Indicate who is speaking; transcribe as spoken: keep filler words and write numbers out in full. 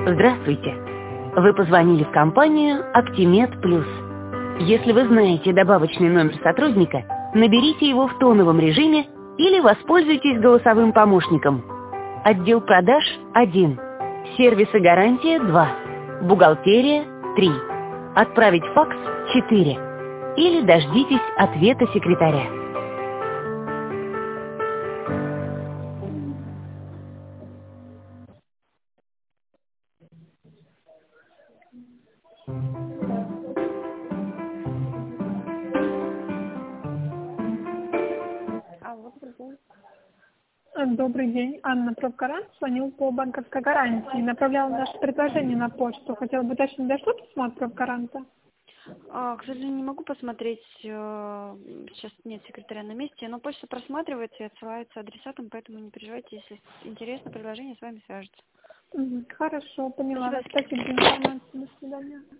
Speaker 1: Здравствуйте. Вы позвонили в компанию Оптимед Плюс. Если вы знаете добавочный номер сотрудника, наберите его в тоновом режиме или воспользуйтесь голосовым помощником. Отдел продаж один. Сервис и гарантия два. Бухгалтерия три. Отправить факс четыре. Или дождитесь ответа секретаря.
Speaker 2: Алло, добрый день.
Speaker 3: Добрый день. Анна Пробгарант звонил по банковской гарантии. Направляла наше предложение на почту. Хотела бы уточнить, дошло письмо от Пробгаранта?
Speaker 2: А, к сожалению, не могу посмотреть. э, Сейчас нет секретаря на месте, но почта просматривается и отсылается адресатам, поэтому не переживайте, если интересно предложение, с вами свяжутся.
Speaker 3: Мгм. Хорошо, поняла.
Speaker 2: Спасибо.
Speaker 3: Спасибо за информацию. До свидания.